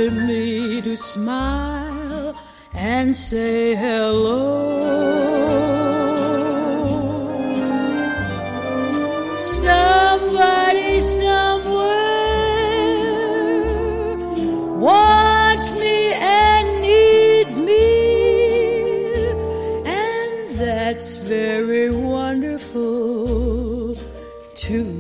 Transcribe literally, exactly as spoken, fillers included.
calling me to smile and say hello. Somebody somewhere wants me and needs me, and that's very wonderful too.